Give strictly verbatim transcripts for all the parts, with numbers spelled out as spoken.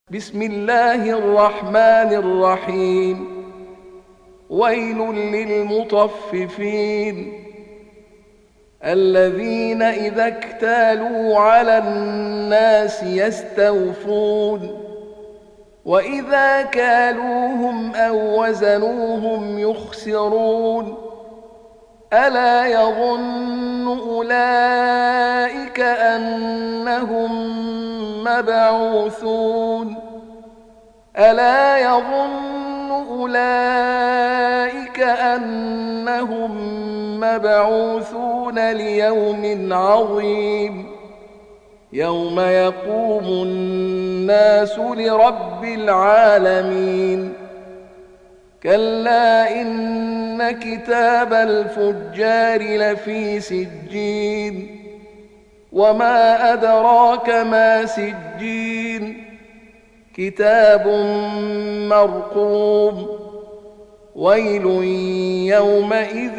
بسم الله الرحمن الرحيم. ويل للمطففين الذين إذا اكتالوا على الناس يستوفون وإذا كالوهم أو وزنوهم يخسرون ألا يظن أولئك أنهم مبعوثون ألا يظن أولئك أنهم مبعوثون ليوم عظيم يوم يقوم الناس لرب العالمين. كلا إن كتاب الفجار لفي سجين وما أدراك ما سجين كتاب مرقوم ويل يومئذ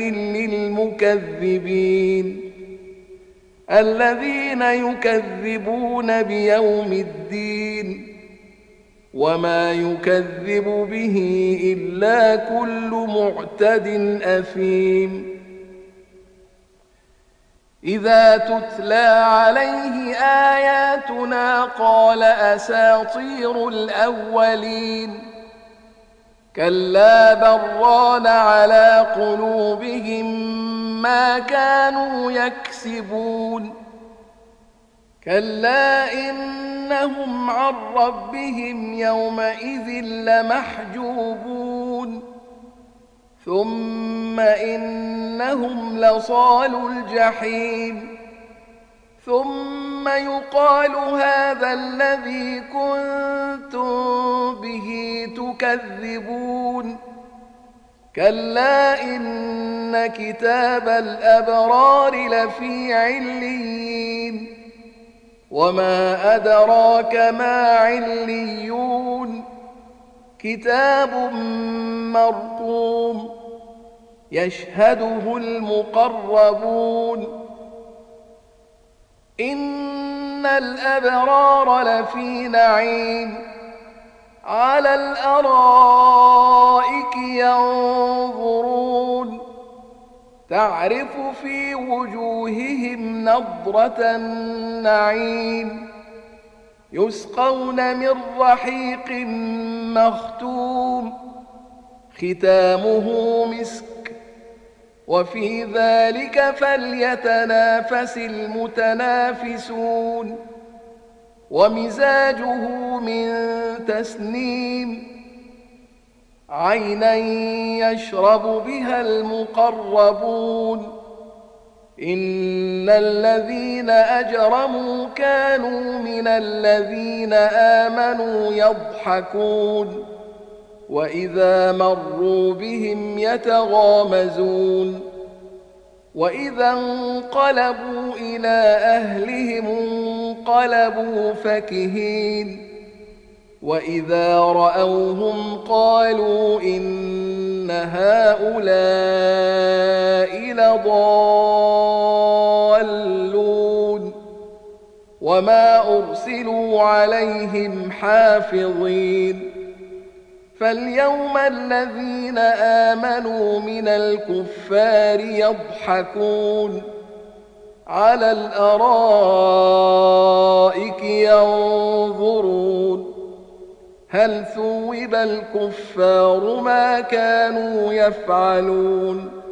للمكذبين الذين يكذبون بيوم الدين وما يكذب به إلا كل معتد أثيم. إذا تتلى عليه آياتنا قال أساطير الأولين كلا بران على قلوبهم ما كانوا يكسبون كلا إنهم عن ربهم يومئذ لمحجوبون ثم إنهم لصالو الجحيم ثم يقال هذا الذي كنتم به تكذبون كلا إن كتاب الأبرار لفي عليين وما أدراك ما عليون كتاب مرقوم يشهده المقربون إن الأبرار لفي نعيم على الأرائك ينظرون تعرف في وجوههم نضرة النعيم يسقون من رحيق مختوم ختامه مسك وفي ذلك فليتنافس المتنافسون ومزاجه من تسنيم عينا يشرب بها المقربون إن الذين أجرموا كانوا من الذين آمنوا يضحكون وإذا مروا بهم يتغامزون وإذا انقلبوا إلى أهلهم انقلبوا فكهين وإذا رأوهم قالوا إن هؤلاء لضالون وما أرسلوا عليهم حافظين فاليوم الذين آمنوا من الكفار يضحكون على الأرائك ينظرون هل ثوب الكفار ما كانوا يفعلون